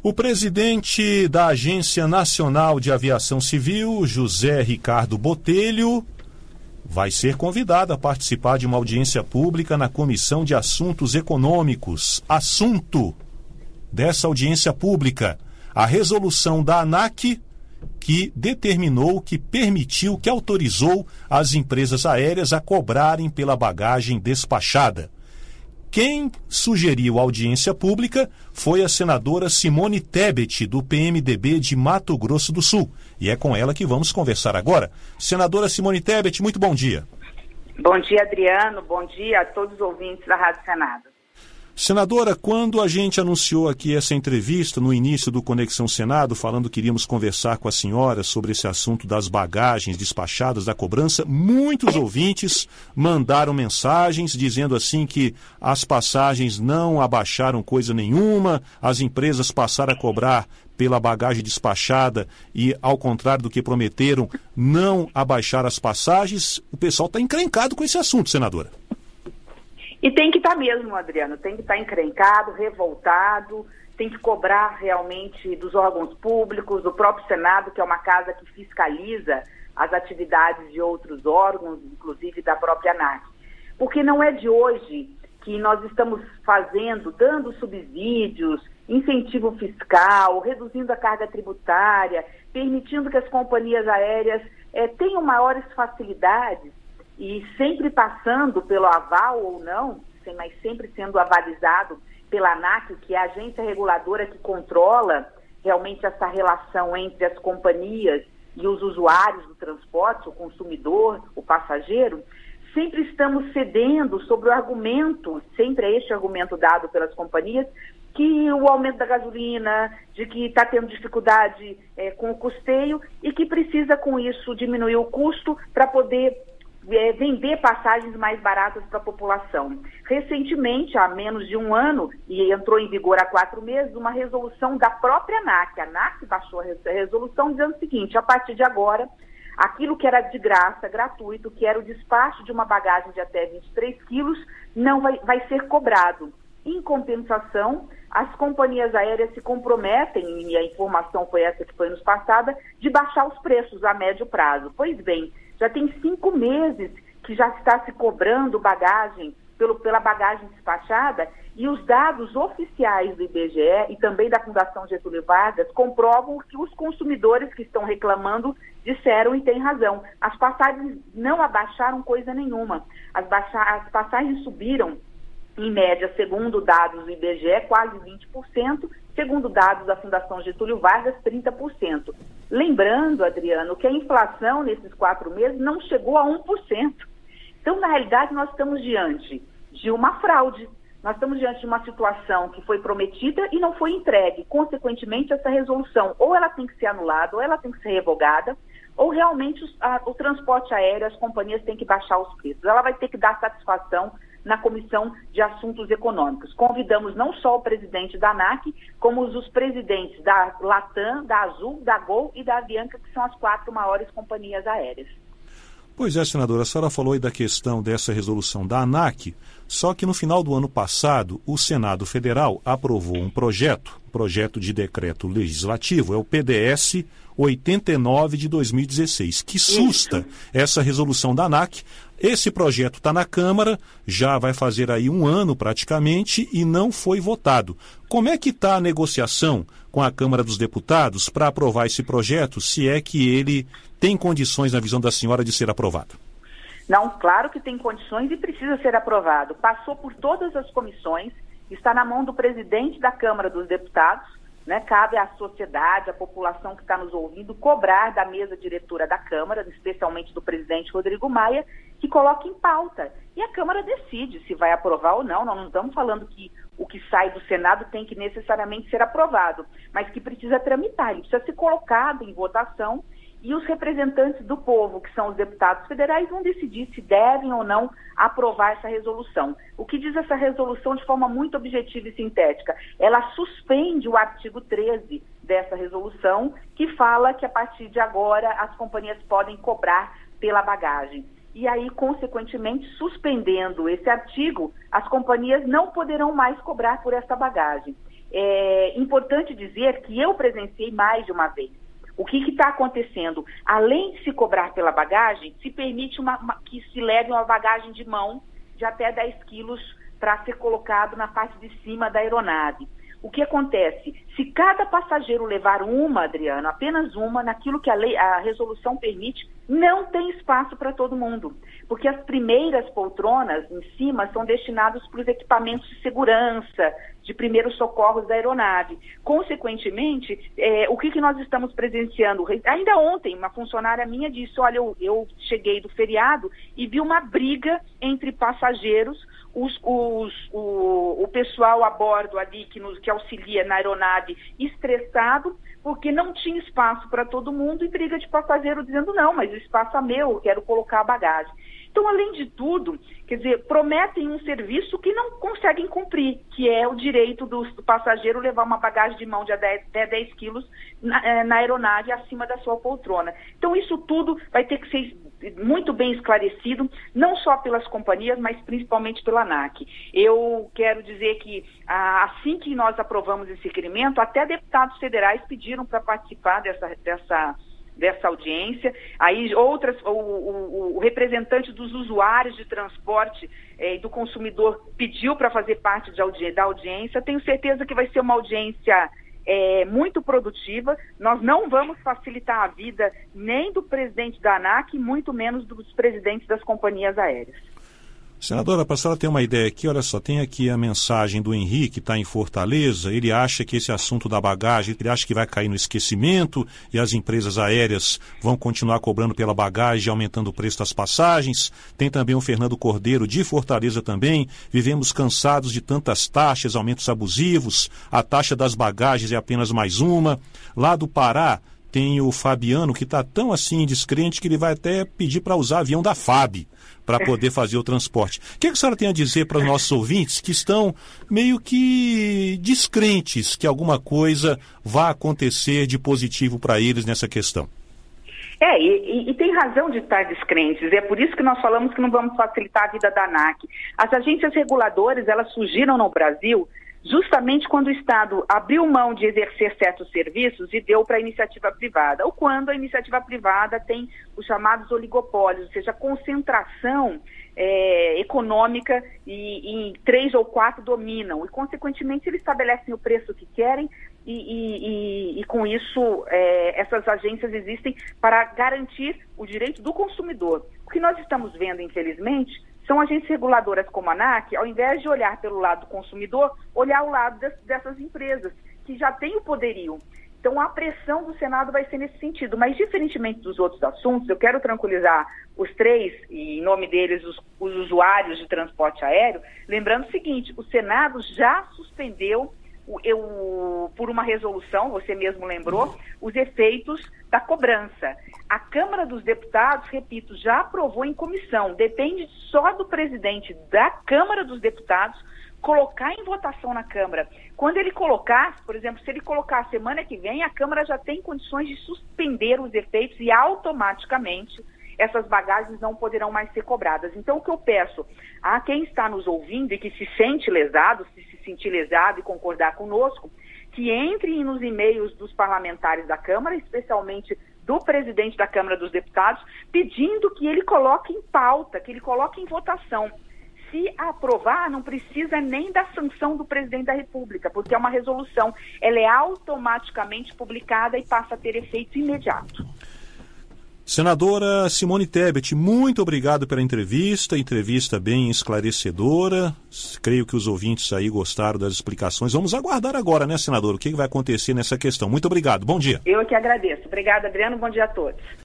O presidente da Agência Nacional de Aviação Civil, José Ricardo Botelho, vai ser convidado a participar de uma audiência pública na Comissão de Assuntos Econômicos. Assunto dessa audiência pública: a resolução da ANAC que determinou, que permitiu, que autorizou as empresas aéreas a cobrarem pela bagagem despachada. Quem sugeriu a audiência pública foi a senadora Simone Tebet, do PMDB de Mato Grosso do Sul. E é com ela que vamos conversar agora. Senadora Simone Tebet, muito bom dia. Bom dia, Adriano. Bom dia a todos os ouvintes da Rádio Senado. Senadora, quando a gente anunciou aqui essa entrevista no início do Conexão Senado, falando que iríamos conversar com a senhora sobre esse assunto das bagagens despachadas da cobrança, muitos ouvintes mandaram mensagens dizendo assim que as passagens não abaixaram coisa nenhuma, as empresas passaram a cobrar pela bagagem despachada e, ao contrário do que prometeram, não abaixaram as passagens. O pessoal está encrencado com esse assunto, senadora. E tem que estar mesmo, Adriano, tem que estar encrencado, revoltado, tem que cobrar realmente dos órgãos públicos, do próprio Senado, que é uma casa que fiscaliza as atividades de outros órgãos, inclusive da própria ANAC. Porque não é de hoje que nós estamos dando subsídios, incentivo fiscal, reduzindo a carga tributária, permitindo que as companhias aéreas tenham maiores facilidades, e sempre passando pelo aval ou não, mas sempre sendo avalizado pela ANAC, que é a agência reguladora que controla realmente essa relação entre as companhias e os usuários do transporte, o consumidor, o passageiro. Sempre estamos cedendo sobre o argumento, sempre é este argumento dado pelas companhias, que o aumento da gasolina, de que está tendo dificuldade com o custeio e que precisa com isso diminuir o custo para poder vender passagens mais baratas para a população. Recentemente, há menos de um ano, e entrou em vigor há 4 meses, uma resolução da própria ANAC. A ANAC baixou a resolução dizendo o seguinte: a partir de agora, aquilo que era de graça, gratuito, que era o despacho de uma bagagem de até 23 quilos, não vai ser cobrado. Em compensação, as companhias aéreas se comprometem, e a informação foi essa que foi nos passada, de baixar os preços a médio prazo. Pois bem, já tem 5 meses que já está se cobrando bagagem pela bagagem despachada, e os dados oficiais do IBGE e também da Fundação Getúlio Vargas comprovam que os consumidores que estão reclamando disseram e têm razão. As passagens não abaixaram coisa nenhuma. As passagens subiram, em média, segundo dados do IBGE, quase 20%, segundo dados da Fundação Getúlio Vargas, 30%. Lembrando, Adriano, que a inflação nesses 4 meses não chegou a 1%. Então, na realidade, nós estamos diante de uma fraude. Nós estamos diante de uma situação que foi prometida e não foi entregue. Consequentemente, essa resolução ou ela tem que ser anulada, ou ela tem que ser revogada, ou realmente o transporte aéreo, as companhias têm que baixar os preços. Ela vai ter que dar satisfação na Comissão de Assuntos Econômicos. Convidamos não só o presidente da ANAC, como os presidentes da Latam, da Azul, da Gol e da Avianca, que são as 4 maiores companhias aéreas. Pois é, senadora, a senhora falou aí da questão dessa resolução da ANAC, só que no final do ano passado, o Senado Federal aprovou um projeto de decreto legislativo, é o PDS 89 de 2016, que susta essa resolução da ANAC. Esse projeto está na Câmara, já vai fazer aí 1 ano praticamente e não foi votado. Como é que está a negociação com a Câmara dos Deputados para aprovar esse projeto, se é que ele tem condições, na visão da senhora, de ser aprovado? Não, claro que tem condições e precisa ser aprovado. Passou por todas as comissões, está na mão do presidente da Câmara dos Deputados, né? Cabe à sociedade, à população que está nos ouvindo, cobrar da mesa diretora da Câmara, especialmente do presidente Rodrigo Maia, que coloque em pauta. E a Câmara decide se vai aprovar ou não. Nós não estamos falando que o que sai do Senado tem que necessariamente ser aprovado, mas que precisa tramitar, ele precisa ser colocado em votação, e os representantes do povo, que são os deputados federais, vão decidir se devem ou não aprovar essa resolução. O que diz essa resolução de forma muito objetiva e sintética? Ela suspende o artigo 13 dessa resolução, que fala que a partir de agora as companhias podem cobrar pela bagagem. E aí, consequentemente, suspendendo esse artigo, as companhias não poderão mais cobrar por essa bagagem. é importante dizer que eu presenciei mais de uma vez. O que está acontecendo? Além de se cobrar pela bagagem, se permite que se leve uma bagagem de mão de até 10 quilos para ser colocado na parte de cima da aeronave. O que acontece? Se cada passageiro levar uma, Adriano, apenas uma, naquilo que a resolução permite, não tem espaço para todo mundo. Porque as primeiras poltronas em cima são destinadas para os equipamentos de segurança, de primeiros socorros da aeronave. Consequentemente, o que nós estamos presenciando? Ainda ontem, uma funcionária minha disse, olha, eu cheguei do feriado e vi uma briga entre passageiros, o pessoal a bordo ali que auxilia na aeronave estressado, porque não tinha espaço para todo mundo e briga de passageiro dizendo, não, mas o espaço é meu, eu quero colocar a bagagem. Então, além de tudo, quer dizer, prometem um serviço que não conseguem cumprir, que é o direito do passageiro levar uma bagagem de mão de até 10 quilos na aeronave acima da sua poltrona. Então, isso tudo vai ter que ser muito bem esclarecido, não só pelas companhias, mas principalmente pela ANAC. Eu quero dizer que, assim que nós aprovamos esse requerimento, até deputados federais pediram para participar dessa audiência, aí o representante dos usuários de transporte e do consumidor pediu para fazer parte da audiência. Tenho certeza que vai ser uma audiência muito produtiva. Nós não vamos facilitar a vida nem do presidente da ANAC, muito menos dos presidentes das companhias aéreas. Senadora, para a senhora ter uma ideia aqui, olha só, tem aqui a mensagem do Henrique, que está em Fortaleza. Ele acha que esse assunto da bagagem, ele acha que vai cair no esquecimento e as empresas aéreas vão continuar cobrando pela bagagem, aumentando o preço das passagens. Tem também o Fernando Cordeiro, de Fortaleza também. Vivemos cansados de tantas taxas, aumentos abusivos. A taxa das bagagens é apenas mais uma. Lá do Pará, tem o Fabiano, que está tão assim descrente que ele vai até pedir para usar avião da FAB para poder fazer o transporte. O que a senhora tem a dizer para os nossos ouvintes que estão meio que descrentes que alguma coisa vá acontecer de positivo para eles nessa questão? E tem razão de estar descrentes. É por isso que nós falamos que não vamos facilitar a vida da ANAC. As agências reguladoras, elas surgiram no Brasil justamente quando o Estado abriu mão de exercer certos serviços e deu para a iniciativa privada, ou quando a iniciativa privada tem os chamados oligopólios, ou seja, a concentração econômica e 3 ou 4 dominam, e consequentemente eles estabelecem o preço que querem e com isso essas agências existem para garantir o direito do consumidor. O que nós estamos vendo, infelizmente, são agências reguladoras como a ANAC, ao invés de olhar pelo lado do consumidor, olhar ao lado dessas empresas, que já têm o poderio. Então, a pressão do Senado vai ser nesse sentido. Mas, diferentemente dos outros assuntos, eu quero tranquilizar os três, e em nome deles, os usuários de transporte aéreo, lembrando o seguinte, o Senado já suspendeu, por uma resolução, você mesmo lembrou, os efeitos da cobrança. A Câmara dos Deputados, repito, já aprovou em comissão. Depende só do presidente da Câmara dos Deputados colocar em votação na Câmara. Quando ele colocar, por exemplo, se ele colocar a semana que vem, a Câmara já tem condições de suspender os efeitos e automaticamente essas bagagens não poderão mais ser cobradas. Então, o que eu peço a quem está nos ouvindo e que se sente lesado, se sentir lesado e concordar conosco, que entre nos e-mails dos parlamentares da Câmara, especialmente do presidente da Câmara dos Deputados, pedindo que ele coloque em pauta, que ele coloque em votação. Se aprovar, não precisa nem da sanção do presidente da República, porque é uma resolução. Ela é automaticamente publicada e passa a ter efeito imediato. Senadora Simone Tebet, muito obrigado pela entrevista bem esclarecedora. Creio que os ouvintes aí gostaram das explicações. Vamos aguardar agora, né, senadora, o que vai acontecer nessa questão. Muito obrigado, bom dia. Eu que agradeço. Obrigada, Adriano, bom dia a todos.